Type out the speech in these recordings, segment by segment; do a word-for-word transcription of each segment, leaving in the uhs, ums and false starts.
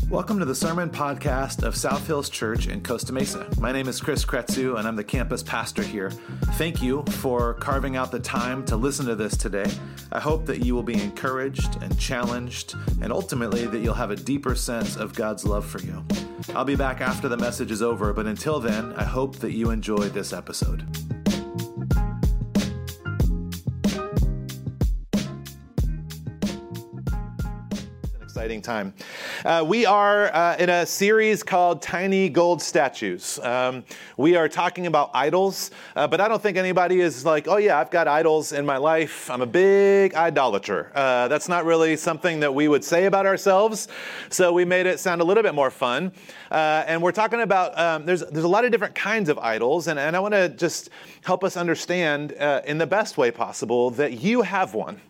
Welcome to the Sermon Podcast of South Hills Church in Costa Mesa. My name is Chris Kretzu, and I'm the campus pastor here. Thank you for carving out the time to listen to this today. I hope that you will be encouraged and challenged, and ultimately that you'll have a deeper sense of God's love for you. I'll be back after the message is over, but until then, I hope that you enjoyed this episode. Exciting time. Uh, we are uh, in a series called Tiny Gold Statues. Um, we are talking about idols, uh, but I don't think anybody is like, oh yeah, I've got idols in my life. I'm a big idolater. Uh, that's not really something that we would say about ourselves, so we made it sound a little bit more fun. Uh, and we're talking about, um, there's there's a lot of different kinds of idols, and, and I want to just help us understand uh, in the best way possible that you have one.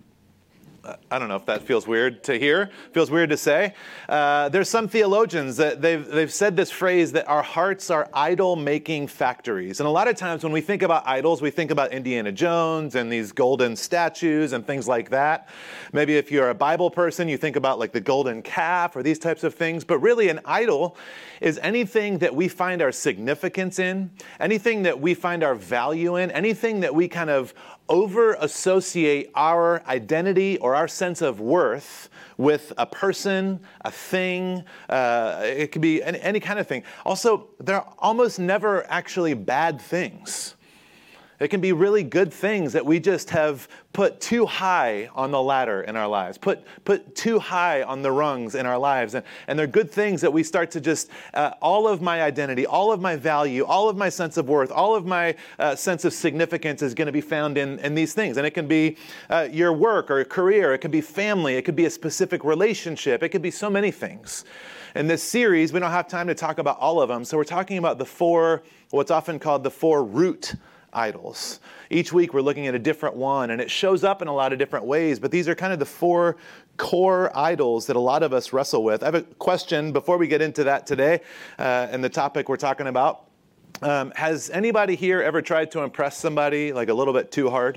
I don't know if that feels weird to hear, feels weird to say. Uh, there's some theologians that they've they've said this phrase that our hearts are idol-making factories. And a lot of times when we think about idols, we think about Indiana Jones and these golden statues and things like that. Maybe if you're a Bible person, you think about like the golden calf or these types of things. But really an idol is anything that we find our significance in, anything that we find our value in, anything that we kind of over-associate our identity or our sense of worth with a person, a thing. Uh, it could be any, any kind of thing. Also, they're almost never actually bad things. It can be really good things that we just have put too high on the ladder in our lives, put put too high on the rungs in our lives. And, and they're good things that we start to just, uh, all of my identity, all of my value, all of my sense of worth, all of my uh, sense of significance is going to be found in, in these things. And it can be uh, your work or career. It could be family. It could be a specific relationship. It could be so many things. In this series, we don't have time to talk about all of them. So we're talking about the four, what's often called the four root idols. Each week we're looking at a different one, and it shows up in a lot of different ways, but these are kind of the four core idols that a lot of us wrestle with. I have a question before we get into that today, uh, and the topic we're talking about. Um, has anybody here ever tried to impress somebody like a little bit too hard?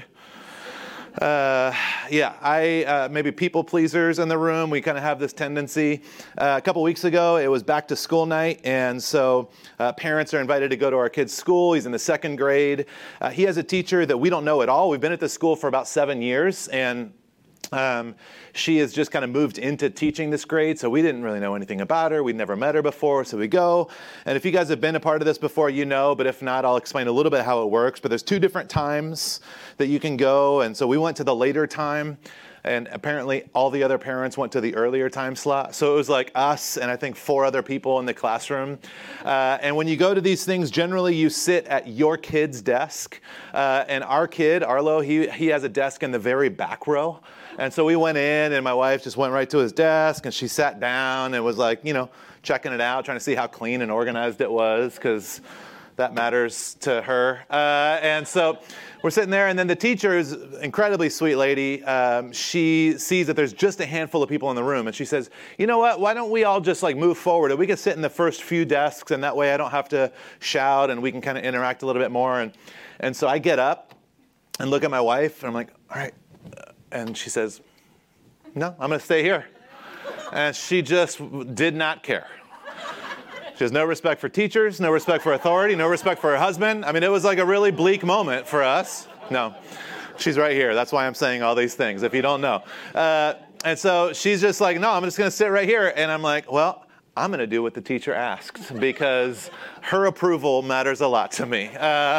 Uh, yeah, I, uh, maybe people pleasers in the room. We kind of have this tendency. Uh, a couple weeks ago, it was back to school night. And so uh, parents are invited to go to our kid's school. He's in the second grade. Uh, he has a teacher that we don't know at all. We've been at this school for about seven years. And Um, she has just kind of moved into teaching this grade, so we didn't really know anything about her. We'd never met her before, so we go. And if you guys have been a part of this before, you know, but if not, I'll explain a little bit how it works. But there's two different times that you can go, and so we went to the later time, and apparently all the other parents went to the earlier time slot. So it was like us and I think four other people in the classroom. Uh, and when you go to these things, generally you sit at your kid's desk. Uh, and our kid, Arlo, he he has a desk in the very back row. And so we went in, and my wife just went right to his desk, and she sat down and was like, you know, checking it out, trying to see how clean and organized it was, because that matters to her. Uh, and so we're sitting there, and then the teacher is an incredibly sweet lady. Um, she sees that there's just a handful of people in the room, and she says, you know what, why don't we all just like move forward? And we can sit in the first few desks, and that way I don't have to shout, and we can kind of interact a little bit more. And, and so I get up and look at my wife, and I'm like, all right. And she says, no, I'm going to stay here. And she just did not care. She has no respect for teachers, no respect for authority, no respect for her husband. I mean, it was like a really bleak moment for us. No, she's right here. That's why I'm saying all these things, if you don't know. Uh, and so she's just like, no, I'm just going to sit right here. And I'm like, well, I'm going to do what the teacher asked, because her approval matters a lot to me. Uh,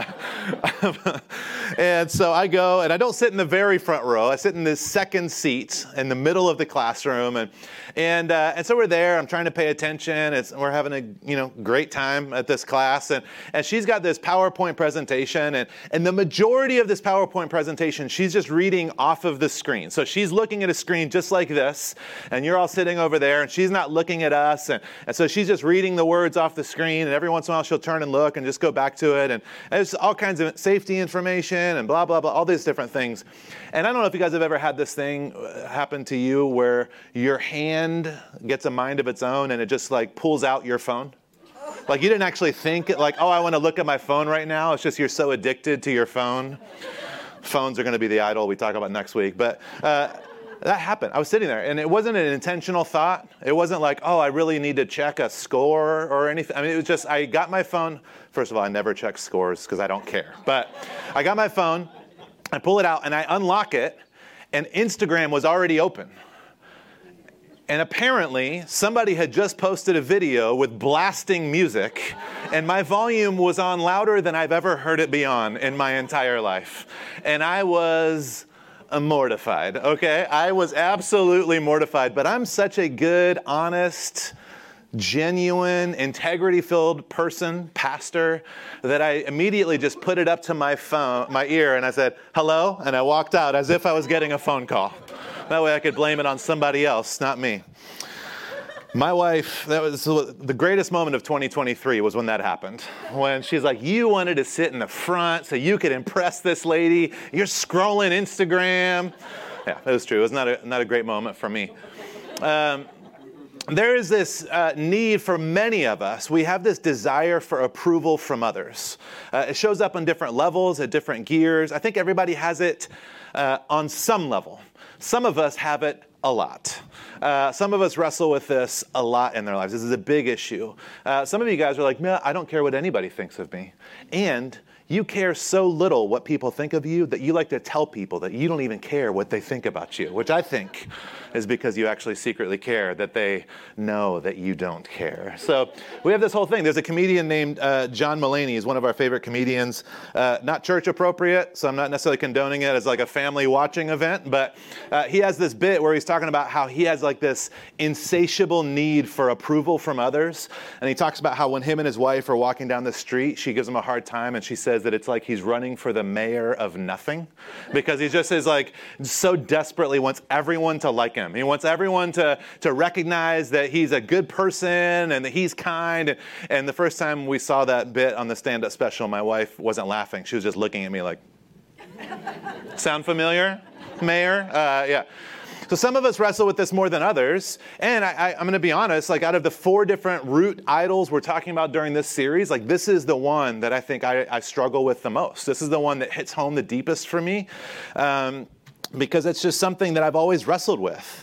and so I go, and I don't sit in the very front row. I sit in this second seat in the middle of the classroom. And and uh, and so we're there. I'm trying to pay attention. It's, we're having a you know great time at this class. And, and she's got this PowerPoint presentation. And, and the majority of this PowerPoint presentation, she's just reading off of the screen. So she's looking at a screen just like this. And you're all sitting over there, and she's not looking at us. And, and so she's just reading the words off the screen. And every once in a while, she'll turn and look and just go back to it. And there's all kinds of safety information and blah, blah, blah, all these different things. And I don't know if you guys have ever had this thing happen to you where your hand gets a mind of its own and it just like pulls out your phone. Like you didn't actually think like, oh, I want to look at my phone right now. It's just you're so addicted to your phone. Phones are going to be the idol we talk about next week. But uh, that happened. I was sitting there, and it wasn't an intentional thought. It wasn't like, oh, I really need to check a score or anything. I mean, it was just, I got my phone. First of all, I never check scores because I don't care. But I got my phone, I pull it out, and I unlock it, and Instagram was already open. And apparently, somebody had just posted a video with blasting music, and my volume was on louder than I've ever heard it be on in my entire life. And I was mortified, okay? I was absolutely mortified, but I'm such a good, honest, genuine, integrity-filled person, pastor, that I immediately just put it up to my phone, my ear, and I said, hello, and I walked out as if I was getting a phone call. That way I could blame it on somebody else, not me. My wife, that was the greatest moment of twenty twenty-three was when that happened. When she's like, you wanted to sit in the front so you could impress this lady. You're scrolling Instagram. Yeah, it was true. It was not a, not a great moment for me. Um, There is this uh, need for many of us. We have this desire for approval from others. Uh, it shows up on different levels, at different gears. I think everybody has it uh, on some level. Some of us have it a lot. Uh, some of us wrestle with this a lot in their lives. This is a big issue. Uh, some of you guys are like, man, I don't care what anybody thinks of me. And you care so little what people think of you that you like to tell people that you don't even care what they think about you, which I think is because you actually secretly care, that they know that you don't care. So we have this whole thing. There's a comedian named uh, John Mulaney. He's one of our favorite comedians. Uh, not church appropriate, so I'm not necessarily condoning it as like a family watching event, but uh, he has this bit where he's talking about how he has like this insatiable need for approval from others. And he talks about how when him and his wife are walking down the street, she gives him a hard time, and she says that it's like he's running for the mayor of nothing, because he just is like so desperately wants everyone to like him. He wants everyone to, to recognize that he's a good person and that he's kind. And the first time we saw that bit on the stand-up special, my wife wasn't laughing. She was just looking at me like, sound familiar, Mayor? Uh, yeah. So some of us wrestle with this more than others. And I, I, I'm going to be honest, like out of the four different root idols we're talking about during this series, like this is the one that I think I, I struggle with the most. This is the one that hits home the deepest for me, um, because it's just something that I've always wrestled with.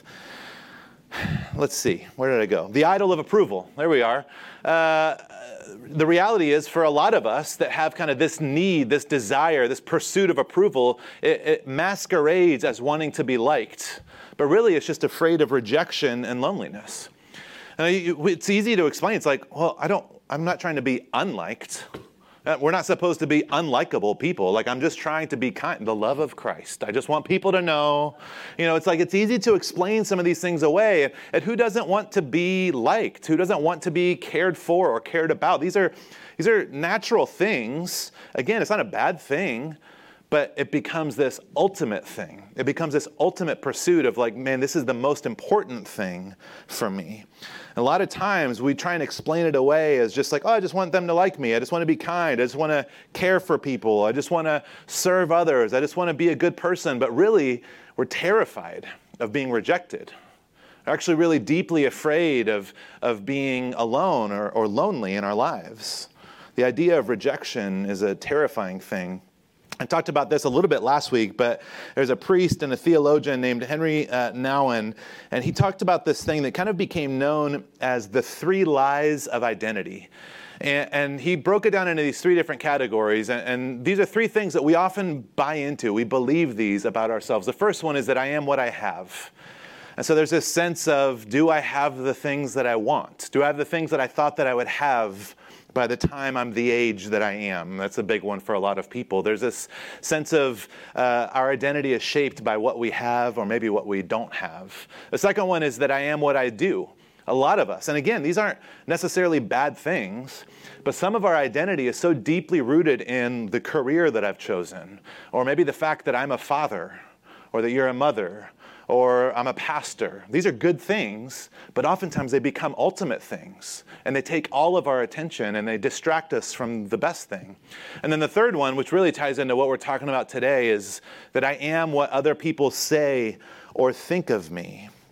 Let's see, where did I go? The idol of approval. There we are. Uh, the reality is, for a lot of us that have kind of this need, this desire, this pursuit of approval, it, it masquerades as wanting to be liked. But really, it's just afraid of rejection and loneliness. And it's easy to explain. It's like, well, I don't, I'm not trying to be unliked. We're not supposed to be unlikable people. Like, I'm just trying to be kind. The love of Christ. I just want people to know. You know, it's like it's easy to explain some of these things away. And who doesn't want to be liked? Who doesn't want to be cared for or cared about? These are, these are natural things. Again, it's not a bad thing. But it becomes this ultimate thing. It becomes this ultimate pursuit of like, man, this is the most important thing for me. And a lot of times we try and explain it away as just like, oh, I just want them to like me. I just want to be kind. I just want to care for people. I just want to serve others. I just want to be a good person. But really, we're terrified of being rejected. We're actually really deeply afraid of, of being alone or, or lonely in our lives. The idea of rejection is a terrifying thing. I talked about this a little bit last week, but there's a priest and a theologian named Henry uh, Nouwen, and he talked about this thing that kind of became known as the three lies of identity. And, and he broke it down into these three different categories, and, and these are three things that we often buy into. We believe these about ourselves. The first one is that I am what I have. And so there's this sense of, do I have the things that I want? Do I have the things that I thought that I would have by the time I'm the age that I am? That's a big one for a lot of people. There's this sense of uh, our identity is shaped by what we have or maybe what we don't have. The second one is that I am what I do. A lot of us, and again, these aren't necessarily bad things, but some of our identity is so deeply rooted in the career that I've chosen, or maybe the fact that I'm a father, or that you're a mother, or I'm a pastor. These are good things, but oftentimes they become ultimate things, and they take all of our attention, and they distract us from the best thing. And then the third one, which really ties into what we're talking about today, is that I am what other people say or think of me.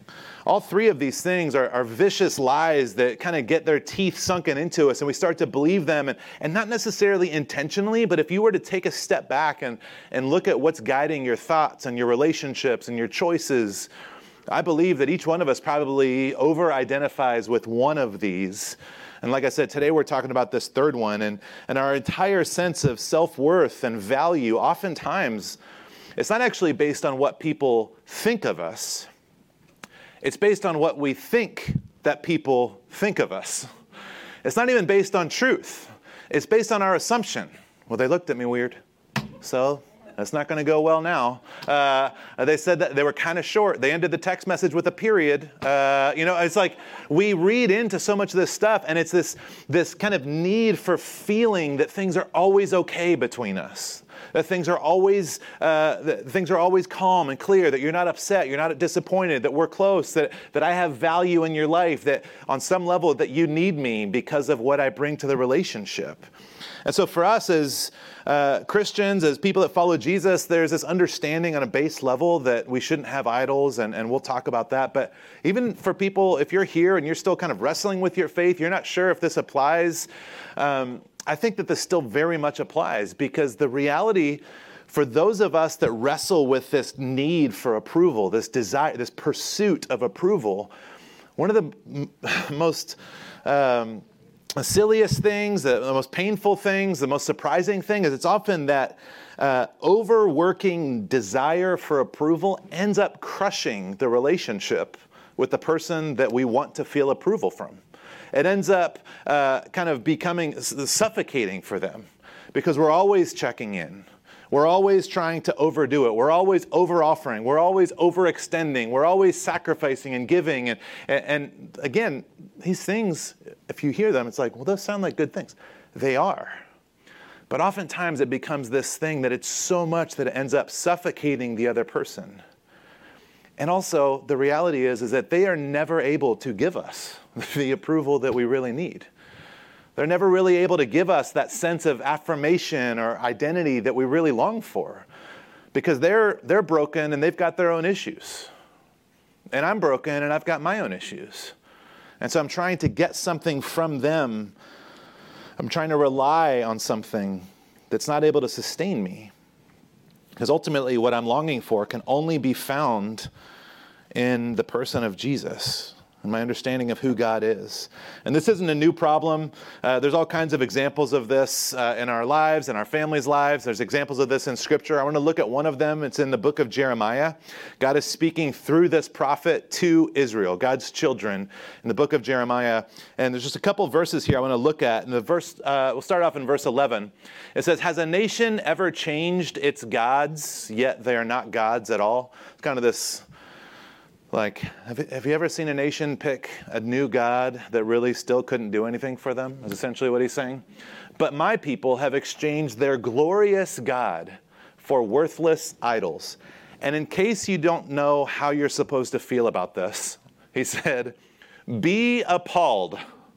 All three of these things are, are vicious lies that kind of get their teeth sunken into us, and we start to believe them, and, and not necessarily intentionally, but if you were to take a step back and, and look at what's guiding your thoughts and your relationships and your choices, I believe that each one of us probably over-identifies with one of these. And like I said, today we're talking about this third one, and, and our entire sense of self-worth and value, oftentimes, it's not actually based on what people think of us. It's based on what we think that people think of us. It's not even based on truth. It's based on our assumption. Well, they looked at me weird, so that's not going to go well now. Uh, they said that they were kind of short. They ended the text message with a period. Uh, you know, it's like we read into so much of this stuff, and it's this, this kind of need for feeling that things are always okay between us. That things are always uh, that things are always calm and clear, that you're not upset, you're not disappointed, that we're close, that, that I have value in your life, that on some level that you need me because of what I bring to the relationship. And so for us as uh, Christians, as people that follow Jesus, there's this understanding on a base level that we shouldn't have idols, and, and we'll talk about that. But even for people, if you're here and you're still kind of wrestling with your faith, you're not sure if this applies, um, I think that this still very much applies, because the reality for those of us that wrestle with this need for approval, this desire, this pursuit of approval, one of the m- most um, silliest things, the, the most painful things, the most surprising thing is it's often that uh, overworking desire for approval ends up crushing the relationship with the person that we want to feel approval from. It ends up uh, kind of becoming suffocating for them, because we're always checking in. We're always trying to overdo it. We're always over-offering. We're always overextending. We're always sacrificing and giving. And, and, and again, these things, if you hear them, it's like, well, those sound like good things. They are. But oftentimes it becomes this thing that it's so much that it ends up suffocating the other person. And also, the reality is, is that they are never able to give us the approval that we really need. They're never really able to give us that sense of affirmation or identity that we really long for, because they're they're broken and they've got their own issues. And I'm broken and I've got my own issues. And so I'm trying to get something from them. I'm trying to rely on something that's not able to sustain me. Because ultimately what I'm longing for can only be found in the person of Jesus and my understanding of who God is. And this isn't a new problem. Uh, there's all kinds of examples of this uh, in our lives, in our families' lives. There's examples of this in Scripture. I want to look at one of them. It's in the book of Jeremiah. God is speaking through this prophet to Israel, God's children, in the book of Jeremiah. And there's just a couple verses here I want to look at. And the verse, uh, we'll start off in verse eleven. It says, "Has a nation ever changed its gods, yet they are not gods at all?" It's kind of this... Like, have you, have you ever seen a nation pick a new god that really still couldn't do anything for them? Is essentially what he's saying. "But my people have exchanged their glorious God for worthless idols. And in case you don't know how you're supposed to feel about this," he said, "be appalled.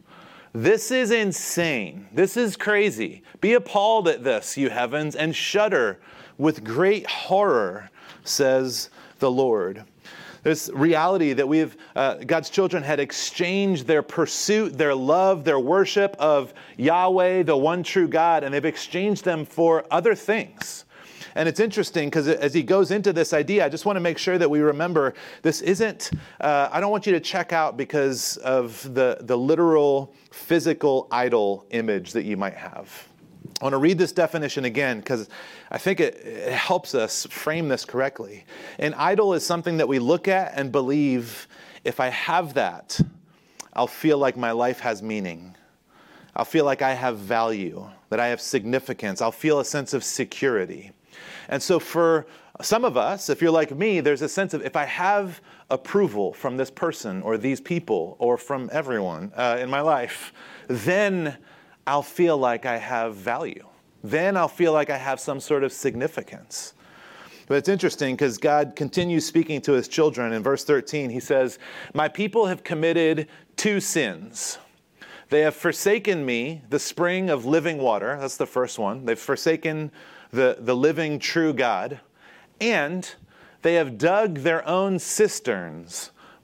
This is insane. This is crazy. Be appalled at this, you heavens, and shudder with great horror, says the Lord." This reality that we've, uh, God's children had exchanged their pursuit, their love, their worship of Yahweh, the one true God, and they've exchanged them for other things. And it's interesting because as he goes into this idea, I just want to make sure that we remember this isn't, uh, I don't want you to check out because of the, the literal physical idol image that you might have. I want to read this definition again because I think it, it helps us frame this correctly. An idol is something that we look at and believe, if I have that, I'll feel like my life has meaning. I'll feel like I have value, that I have significance. I'll feel a sense of security. And so for some of us, if you're like me, there's a sense of, if I have approval from this person or these people or from everyone uh, in my life, then I'll feel like I have value. Then I'll feel like I have some sort of significance. But it's interesting because God continues speaking to his children. In verse thirteen, he says, "My people have committed two sins. They have forsaken me, the spring of living water." That's the first one. They've forsaken the, the living true God. "And they have dug their own cisterns,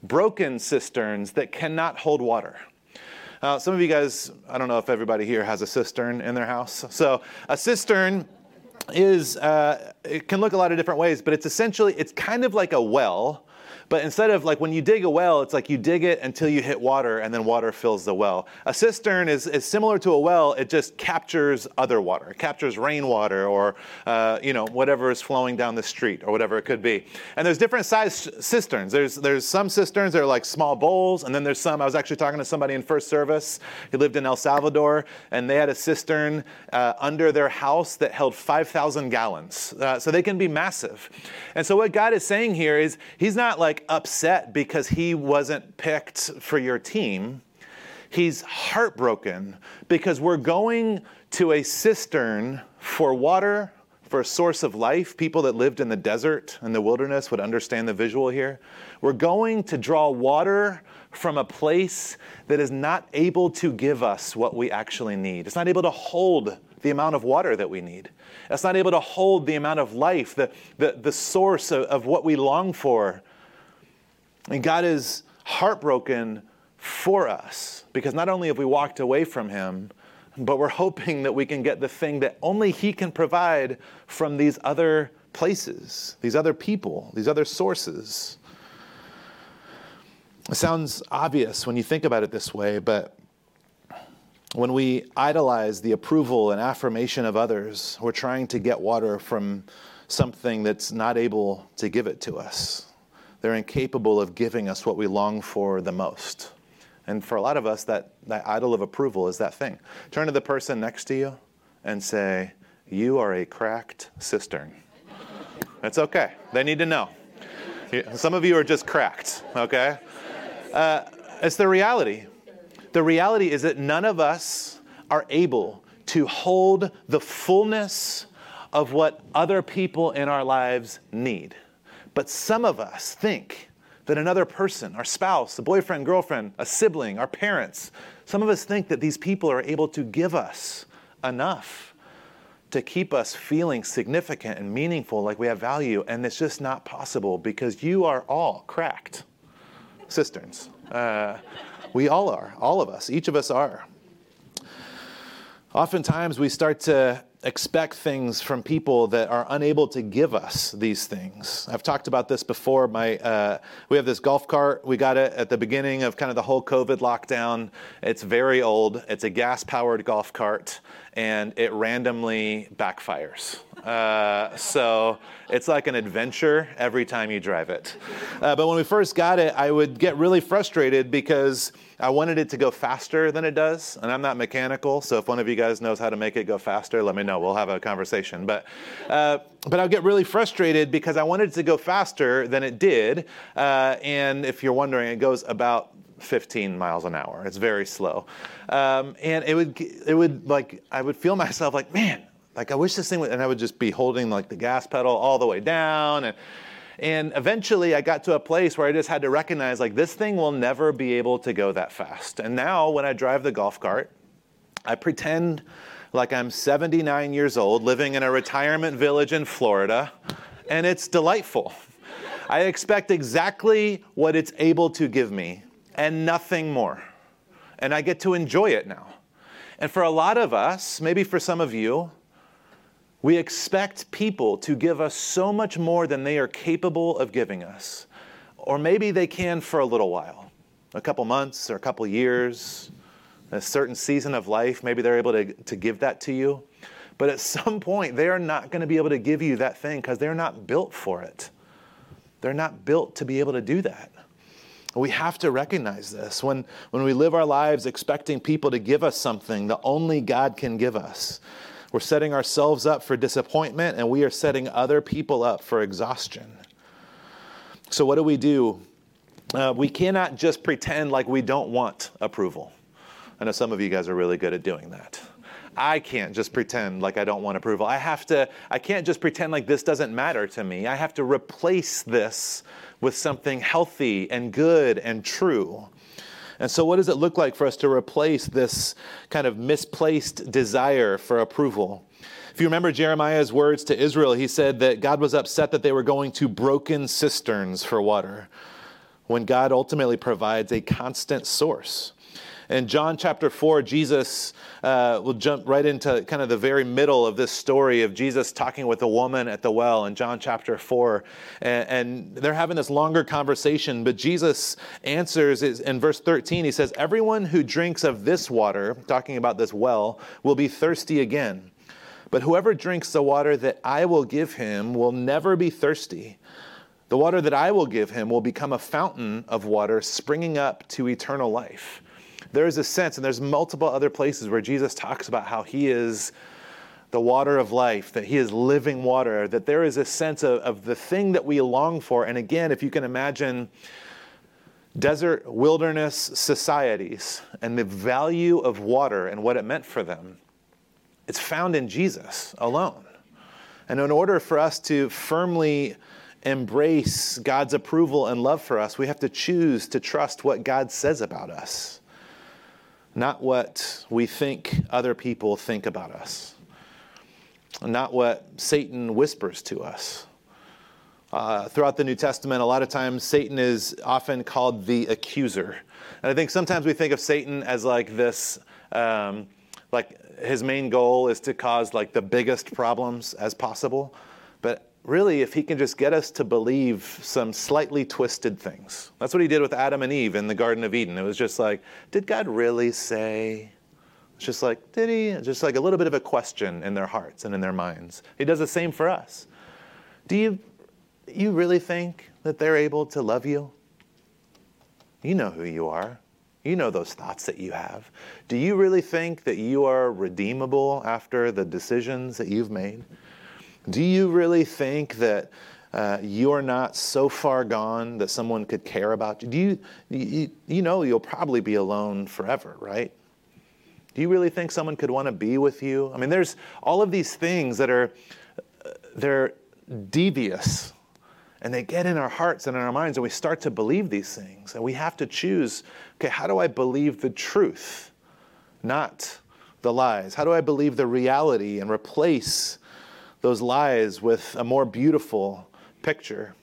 broken cisterns that cannot hold water. Uh, some of you guys, I don't know if everybody here has a cistern in their house. So a cistern is, uh, it can look a lot of different ways, but it's essentially, it's kind of like a well. But instead of like when you dig a well, it's like you dig it until you hit water and then water fills the well. A cistern is, is similar to a well. It just captures other water. It captures rainwater or, uh, you know, whatever is flowing down the street or whatever it could be. And there's different size cisterns. There's, there's some cisterns that are like small bowls. And then there's some, I was actually talking to somebody in first service who lived in El Salvador, and they had a cistern uh, under their house that held five thousand gallons. Uh, so they can be massive. And so what God is saying here is he's not like upset because he wasn't picked for your team. He's heartbroken because we're going to a cistern for water, for a source of life. People that lived in the desert and the wilderness would understand the visual here. We're going to draw water from a place that is not able to give us what we actually need. It's not able to hold the amount of water that we need. It's not able to hold the amount of life, the, the, the source of, of what we long for. And God is heartbroken for us because not only have we walked away from him, but we're hoping that we can get the thing that only he can provide from these other places, these other people, these other sources. It sounds obvious when you think about it this way, but when we idolize the approval and affirmation of others, we're trying to get water from something that's not able to give it to us. They're incapable of giving us what we long for the most. And for a lot of us, that, that idol of approval is that thing. Turn to the person next to you and say, you are a cracked cistern. It's okay. They need to know. Some of you are just cracked, okay? Uh, it's the reality. The reality is that none of us are able to hold the fullness of what other people in our lives need. But some of us think that another person, our spouse, a boyfriend, girlfriend, a sibling, our parents, some of us think that these people are able to give us enough to keep us feeling significant and meaningful, like we have value. And it's just not possible because you are all cracked cisterns. Uh, we all are, all of us, each of us are. Oftentimes we start to expect things from people that are unable to give us these things. I've talked about this before. My uh, we have this golf cart. We got it at the beginning of kind of the whole COVID lockdown. It's very old. It's a gas-powered golf cart, and it randomly backfires. Uh, so it's like an adventure every time you drive it. Uh, but when we first got it, I would get really frustrated because I wanted it to go faster than it does. And I'm not mechanical, so if one of you guys knows how to make it go faster, let me know. We'll have a conversation. But uh, but I'll get really frustrated because I wanted it to go faster than it did. Uh, and if you're wondering, it goes about fifteen miles an hour. It's very slow. Um, and it would, it would like, I would feel myself like, man, like I wish this thing would, and I would just be holding like the gas pedal all the way down. And And eventually I got to a place where I just had to recognize like this thing will never be able to go that fast. And now when I drive the golf cart, I pretend like I'm seventy-nine years old living in a retirement village in Florida, and it's delightful. I expect exactly what it's able to give me and nothing more. And I get to enjoy it now. And for a lot of us, maybe for some of you, we expect people to give us so much more than they are capable of giving us. Or maybe they can for a little while, a couple months or a couple years, a certain season of life, maybe they're able to, to give that to you. But at some point, they are not going to be able to give you that thing because they're not built for it. They're not built to be able to do that. We have to recognize this. When, when we live our lives expecting people to give us something that only God can give us, we're setting ourselves up for disappointment, and we are setting other people up for exhaustion. So what do we do? Uh, we cannot just pretend like we don't want approval. I know some of you guys are really good at doing that. I can't just pretend like I don't want approval. I have to, I can't just pretend like this doesn't matter to me. I have to replace this with something healthy and good and true. And so what does it look like for us to replace this kind of misplaced desire for approval? If you remember Jeremiah's words to Israel, he said that God was upset that they were going to broken cisterns for water. when God ultimately provides a constant source. In John chapter four, Jesus uh, will jump right into kind of the very middle of this story of Jesus talking with a woman at the well in John chapter four. And, and they're having this longer conversation, but Jesus answers in verse thirteen. He says, "Everyone who drinks of this water," talking about this well, "will be thirsty again. But whoever drinks the water that I will give him will never be thirsty. The water that I will give him will become a fountain of water springing up to eternal life." There is a sense, and there's multiple other places where Jesus talks about how he is the water of life, that he is living water, that there is a sense of, of the thing that we long for. And again, if you can imagine desert wilderness societies and the value of water and what it meant for them, it's found in Jesus alone. And in order for us to firmly embrace God's approval and love for us, we have to choose to trust what God says about us, not what we think other people think about us, not what Satan whispers to us. Uh, throughout the New Testament, a lot of times Satan is often called the accuser. And I think sometimes we think of Satan as like this, um, like his main goal is to cause like the biggest problems as possible. But really, if he can just get us to believe some slightly twisted things. That's what he did with Adam and Eve in the Garden of Eden. It was just like, did God really say? It's just like, did he? Just like a little bit of a question in their hearts and in their minds. He does the same for us. Do you, you really think that they're able to love you? You know who you are. You know those thoughts that you have. Do you really think that you are redeemable after the decisions that you've made? Do you really think that uh, you're not so far gone that someone could care about you? Do you, you, you know you'll probably be alone forever, right? Do you really think someone could want to be with you? I mean, there's all of these things that are, uh, they're devious, and they get in our hearts and in our minds, and we start to believe these things. And we have to choose, okay, how do I believe the truth, not the lies? How do I believe the reality and replace those lies with a more beautiful picture?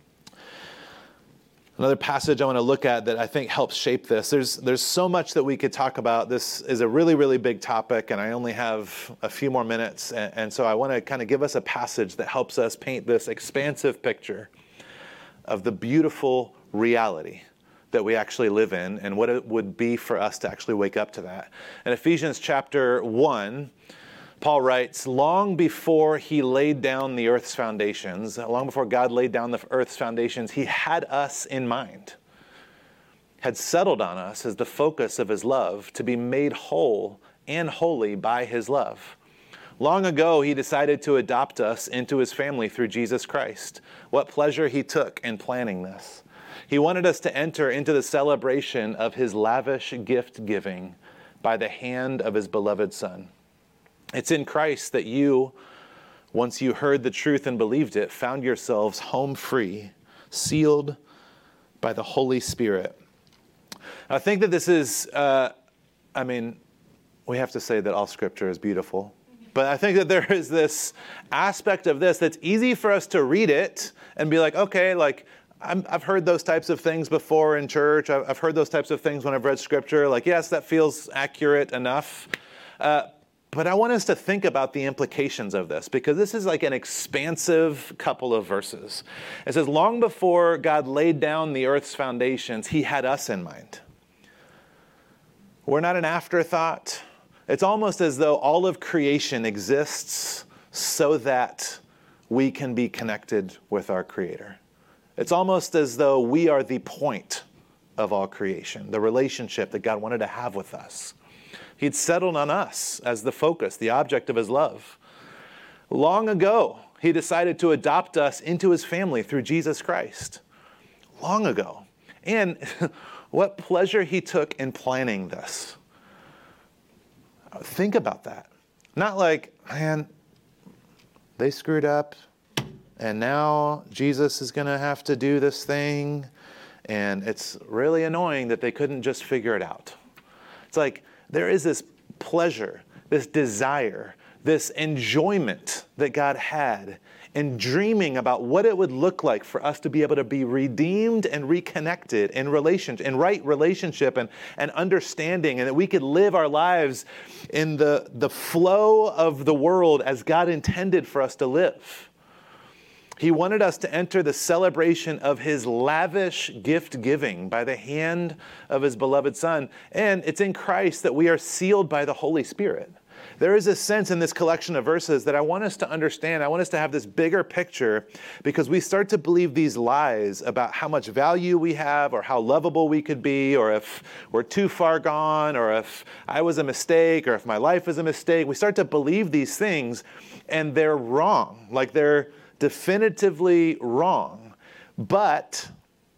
Another passage I want to look at that I think helps shape this. There's there's so much that we could talk about. This is a really, really big topic, and I only have a few more minutes. And, and so I want to kind of give us a passage that helps us paint this expansive picture of the beautiful reality that we actually live in and what it would be for us to actually wake up to that. In Ephesians chapter one, Paul writes, long before he laid down the earth's foundations, long before God laid down the earth's foundations, he had us in mind, had settled on us as the focus of his love to be made whole and holy by his love. Long ago, he decided to adopt us into his family through Jesus Christ. What pleasure he took in planning this. He wanted us to enter into the celebration of his lavish gift giving by the hand of his beloved Son. It's in Christ that you, once you heard the truth and believed it, found yourselves home free, sealed by the Holy Spirit. I think that this is, uh, I mean, we have to say that all Scripture is beautiful. But I think that there is this aspect of this that's easy for us to read it and be like, okay, like, I'm, I've heard those types of things before in church. I've, I've heard those types of things when I've read Scripture. Like, yes, that feels accurate enough. Uh, But I want us to think about the implications of this, because this is like an expansive couple of verses. It says, long before God laid down the earth's foundations, he had us in mind. We're not an afterthought. It's almost as though all of creation exists so that we can be connected with our Creator. It's almost as though we are the point of all creation, the relationship that God wanted to have with us. He'd settled on us as the focus, the object of his love. Long ago, he decided to adopt us into his family through Jesus Christ. Long ago. And what pleasure he took in planning this. Think about that. Not like, man, they screwed up, and now Jesus is going to have to do this thing, and it's really annoying that they couldn't just figure it out. It's like, there is this pleasure, this desire, this enjoyment that God had and dreaming about what it would look like for us to be able to be redeemed and reconnected in relationship, in right relationship and, and understanding, and that we could live our lives in the, the flow of the world as God intended for us to live. He wanted us to enter the celebration of his lavish gift giving by the hand of his beloved Son. And it's in Christ that we are sealed by the Holy Spirit. There is a sense in this collection of verses that I want us to understand. I want us to have this bigger picture, because we start to believe these lies about how much value we have, or how lovable we could be, or if we're too far gone, or if I was a mistake, or if my life is a mistake. We start to believe these things, and they're wrong. Like, they're definitively wrong. But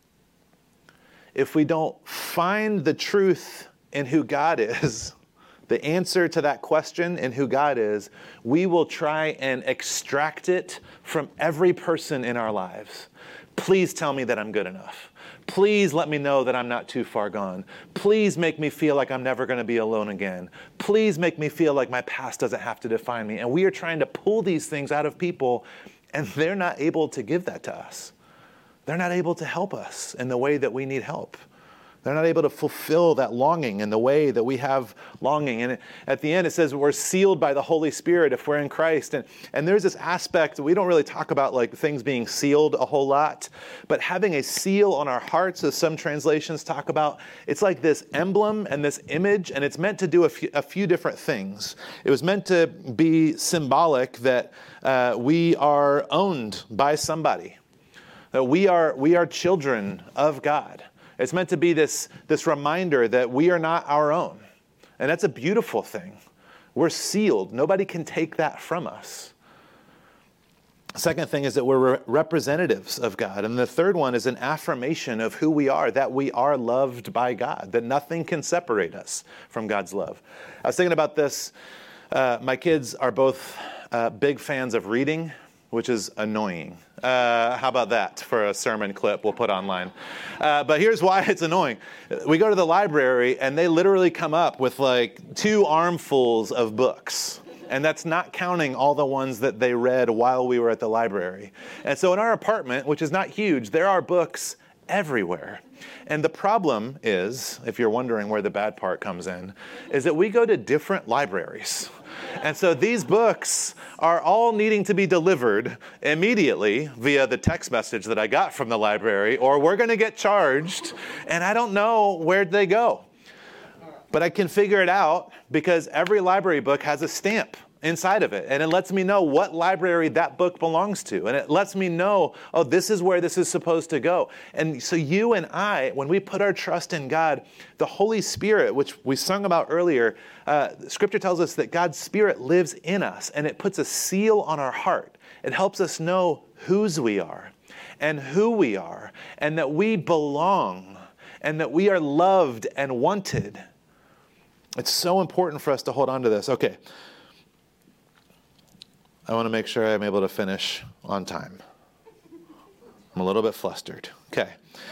if we don't find the truth in who God is, the answer to that question in who God is, we will try and extract it from every person in our lives. Please tell me that I'm good enough. Please let me know that I'm not too far gone. Please make me feel like I'm never going to be alone again. Please make me feel like my past doesn't have to define me. And we are trying to pull these things out of people, and they're not able to give that to us. They're not able to help us in the way that we need help. They're not able to fulfill that longing in the way that we have longing. And at the end, it says we're sealed by the Holy Spirit if we're in Christ. And, and there's this aspect, we don't really talk about like things being sealed a whole lot, but having a seal on our hearts, as some translations talk about, it's like this emblem and this image, and it's meant to do a few, a few different things. It was meant to be symbolic that uh, we are owned by somebody, that we are, we are children of God. It's meant to be this, this reminder that we are not our own. And that's a beautiful thing. We're sealed. Nobody can take that from us. Second thing is that we're re- representatives of God. And the third one is an affirmation of who we are, that we are loved by God, that nothing can separate us from God's love. I was thinking about this. Uh, my kids are both uh, big fans of reading, which is annoying. Uh, how about that for a sermon clip we'll put online? Uh, but here's why it's annoying. We go to the library, and they literally come up with like two armfuls of books. And that's not counting all the ones that they read while we were at the library. And so in our apartment, which is not huge, there are books everywhere. And the problem is, if you're wondering where the bad part comes in, is that we go to different libraries. And so these books are all needing to be delivered immediately via the text message that I got from the library, or we're going to get charged, and I don't know where they go. But I can figure it out because every library book has a stamp inside of it, and it lets me know what library that book belongs to, and it lets me know, oh, this is where this is supposed to go. And so you and I, when we put our trust in God, the Holy Spirit, which we sung about earlier, uh, Scripture tells us that God's Spirit lives in us, and it puts a seal on our heart. It helps us know whose we are and who we are, and that we belong, and that we are loved and wanted. It's so important for us to hold on to this. Okay. I want to make sure I'm able to finish on time. I'm a little bit flustered. Okay.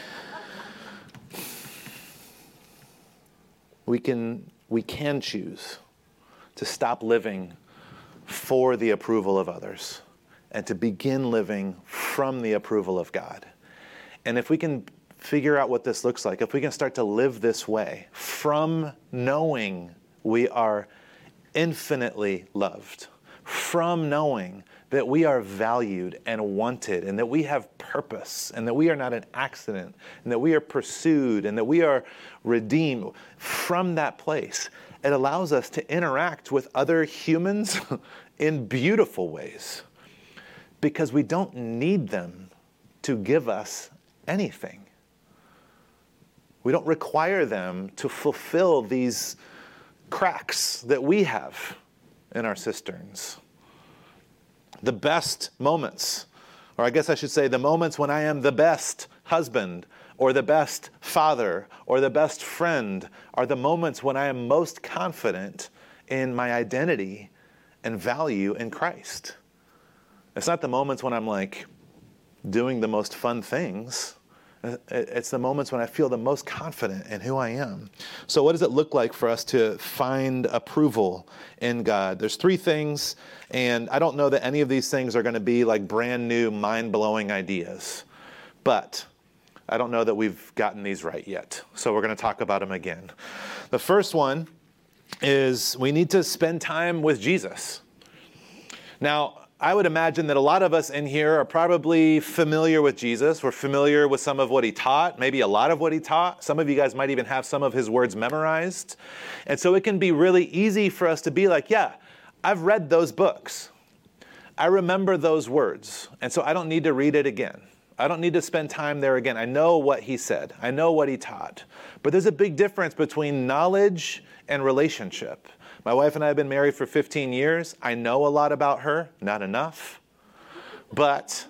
We can, we can choose to stop living for the approval of others and to begin living from the approval of God. And if we can figure out what this looks like, if we can start to live this way, from knowing we are infinitely loved, from knowing that we are valued and wanted, and that we have purpose, and that we are not an accident, and that we are pursued, and that we are redeemed, from that place, it allows us to interact with other humans in beautiful ways, because we don't need them to give us anything. We don't require them to fulfill these cracks that we have in our cisterns. The best moments, or I guess I should say the moments when I am the best husband, or the best father, or the best friend, are the moments when I am most confident in my identity and value in Christ. It's not the moments when I'm like doing the most fun things. It's the moments when I feel the most confident in who I am. So what does it look like for us to find approval in God? There's three things, and I don't know that any of these things are going to be like brand new, mind-blowing ideas. But I don't know that we've gotten these right yet. So we're going to talk about them again. The first one is we need to spend time with Jesus. Now, I would imagine that a lot of us in here are probably familiar with Jesus. We're familiar with some of what he taught, maybe a lot of what he taught. Some of you guys might even have some of his words memorized. And so it can be really easy for us to be like, yeah, I've read those books. I remember those words. And so I don't need to read it again. I don't need to spend time there again. I know what he said. I know what he taught. But there's a big difference between knowledge and relationship. My wife and I have been married for fifteen years. I know a lot about her, not enough. But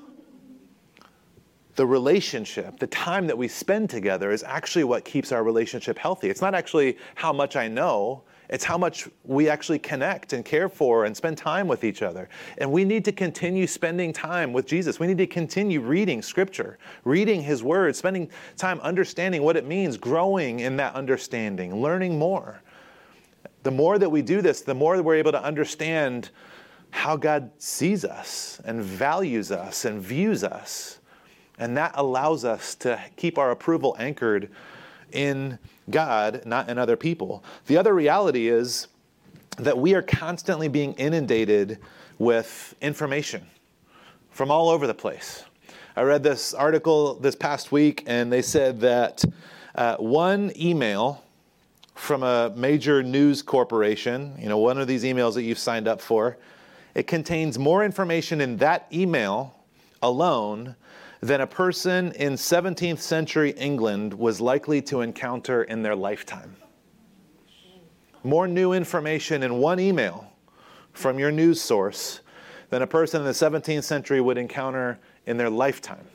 the relationship, the time that we spend together is actually what keeps our relationship healthy. It's not actually how much I know. It's how much we actually connect and care for and spend time with each other. And we need to continue spending time with Jesus. We need to continue reading Scripture, reading his word, spending time understanding what it means, growing in that understanding, learning more. The more that we do this, the more that we're able to understand how God sees us and values us and views us. And that allows us to keep our approval anchored in God, not in other people. The other reality is that we are constantly being inundated with information from all over the place. I read this article this past week, and they said that uh, one email from a major news corporation, you know, one of these emails that you've signed up for, it contains more information in that email alone than a person in seventeenth century England was likely to encounter in their lifetime. More new information in one email from your news source than a person in the seventeenth century would encounter in their lifetime.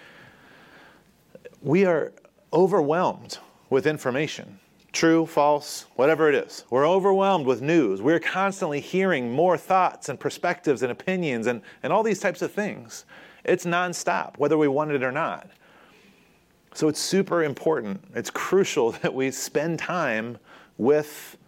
We are overwhelmed with information. True, false, whatever it is. We're overwhelmed with news. We're constantly hearing more thoughts and perspectives and opinions and, and all these types of things. It's nonstop, whether we want it or not. So it's super important. It's crucial that we spend time with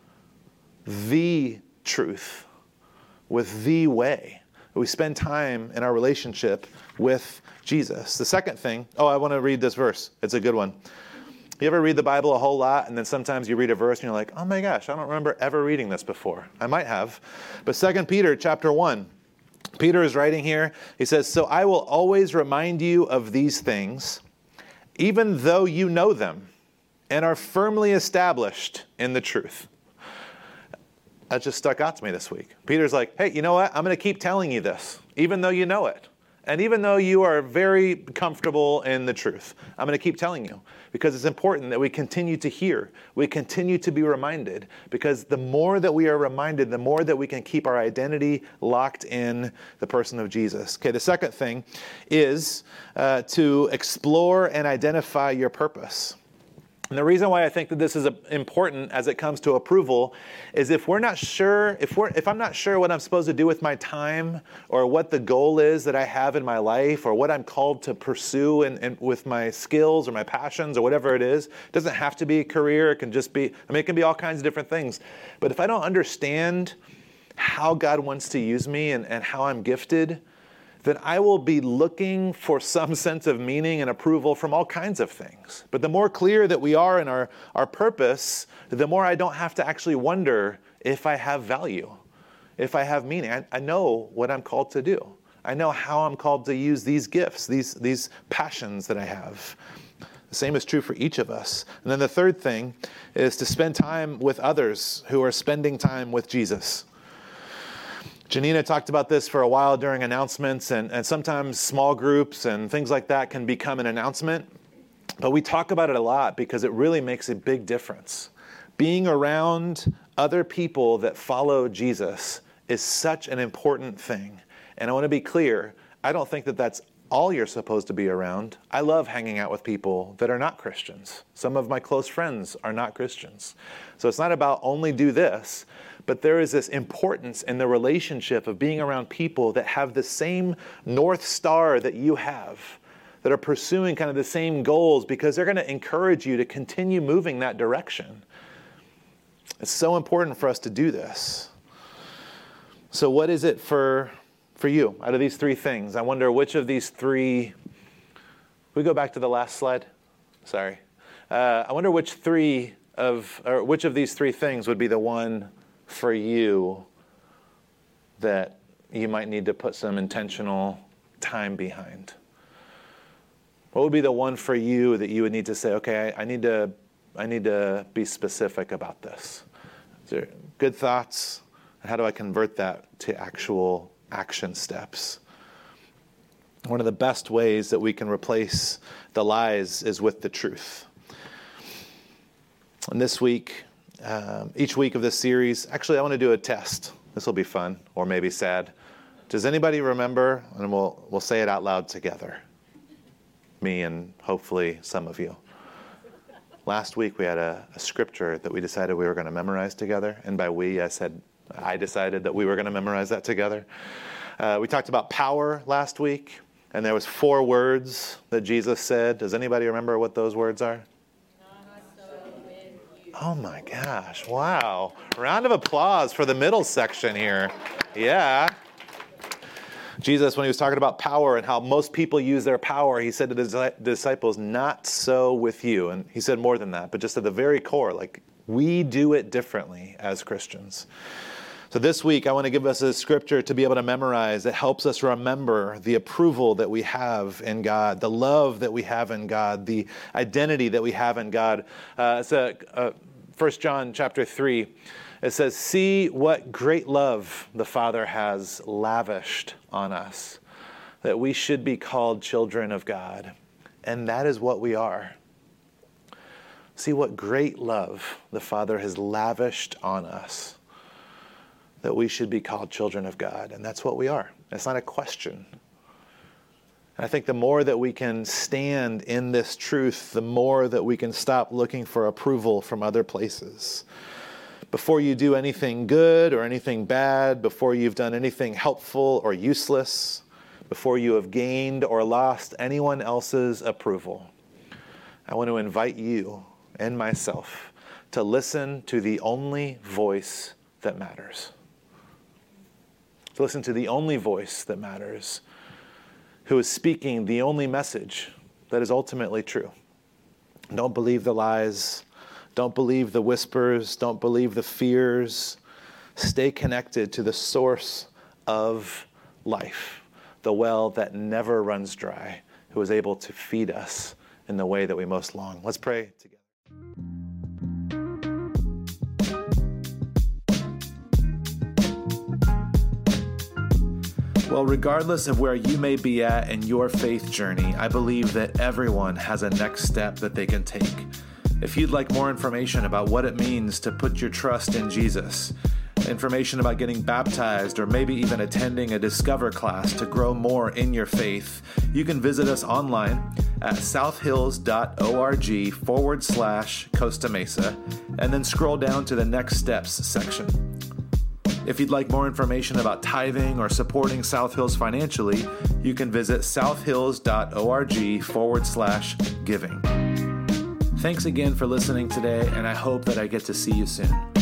the truth, with the way. We spend time in our relationship with Jesus. The second thing, oh, I want to read this verse. It's a good one. You ever read the Bible a whole lot, and then sometimes you read a verse and you're like, oh my gosh, I don't remember ever reading this before. I might have. But Second Peter chapter one, Peter is writing here. He says, so I will always remind you of these things, even though you know them and are firmly established in the truth. That just stuck out to me this week. Peter's like, hey, you know what? I'm going to keep telling you this, even though you know it. And even though you are very comfortable in the truth, I'm going to keep telling you because it's important that we continue to hear. We continue to be reminded because the more that we are reminded, the more that we can keep our identity locked in the person of Jesus. Okay, the second thing is uh, to explore and identify your purpose. And the reason why I think that this is important as it comes to approval is if we're not sure, if we're, if I'm not sure what I'm supposed to do with my time or what the goal is that I have in my life or what I'm called to pursue and, and with my skills or my passions or whatever it is, it doesn't have to be a career. It can just be, I mean, it can be all kinds of different things. But if I don't understand how God wants to use me and, and how I'm gifted, then I will be looking for some sense of meaning and approval from all kinds of things. But the more clear that we are in our, our purpose, the more I don't have to actually wonder if I have value, if I have meaning. I, I know what I'm called to do. I know how I'm called to use these gifts, these, these passions that I have. The same is true for each of us. And then the third thing is to spend time with others who are spending time with Jesus. Janina talked about this for a while during announcements, and, and sometimes small groups and things like that can become an announcement. But we talk about it a lot because it really makes a big difference. Being around other people that follow Jesus is such an important thing. And I want to be clear, I don't think that that's all you're supposed to be around. I love hanging out with people that are not Christians. Some of my close friends are not Christians. So it's not about only do this, but there is this importance in the relationship of being around people that have the same North Star that you have, that are pursuing kind of the same goals, because they're going to encourage you to continue moving that direction. It's so important for us to do this. So what is it for, for you out of these three things? I wonder which of these three, we go back to the last slide? Sorry. Uh, I wonder which three of, or which of these three things would be the one for you that you might need to put some intentional time behind. What would be the one for you that you would need to say, okay, I need to, I need to be specific about this? Is there good thoughts? How do I convert that to actual action steps? One of the best ways that we can replace the lies is with the truth. And this week, um, each week of this series, actually I want to do a test. This will be fun, or maybe sad. Does anybody remember, and we'll we'll say it out loud together, me and hopefully some of you. Last week we had a, a scripture that we decided we were going to memorize together, and by we I said I decided that we were going to memorize that together. Uh, we talked about power last week, and there was four words that Jesus said. Does anybody remember what those words are? Oh my gosh, wow. Round of applause for the middle section here. Yeah. Jesus, when he was talking about power and how most people use their power, he said to the disciples, not so with you. And he said more than that, but just at the very core, like we do it differently as Christians. So this week, I want to give us a scripture to be able to memorize that helps us remember the approval that we have in God, the love that we have in God, the identity that we have in God. Uh, it's a, uh, First John chapter three. It says, see what great love the Father has lavished on us, that we should be called children of God. And that is what we are. See what great love the Father has lavished on us, that we should be called children of God. And that's what we are. It's not a question. And I think the more that we can stand in this truth, the more that we can stop looking for approval from other places. Before you do anything good or anything bad, before you've done anything helpful or useless, before you have gained or lost anyone else's approval, I want to invite you and myself to listen to the only voice that matters. To listen to the only voice that matters, who is speaking the only message that is ultimately true. Don't believe the lies. Don't believe the whispers. Don't believe the fears. Stay connected to the source of life, the well that never runs dry, who is able to feed us in the way that we most long. Let's pray together. Well, regardless of where you may be at in your faith journey, I believe that everyone has a next step that they can take. If you'd like more information about what it means to put your trust in Jesus, information about getting baptized, or maybe even attending a Discover class to grow more in your faith, you can visit us online at southhills.org forward slash Costa Mesa, and then scroll down to the Next Steps section. If you'd like more information about tithing or supporting South Hills financially, you can visit southhills.org forward slash giving. Thanks again for listening today, and I hope that I get to see you soon.